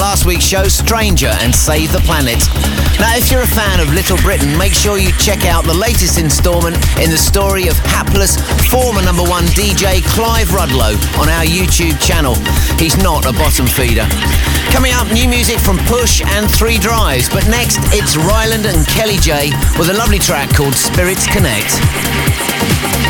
last week's show, Stranger and Save the Planet. Now, if you're a fan of Little Britain, make sure you check out the latest instalment in the story of hapless former number one DJ Clive Rudlow on our YouTube channel. He's not a bottom feeder. Coming up, new music from Push and Three Drives, but next it's Ryland and Kelly J with a lovely track called Spirits Connect.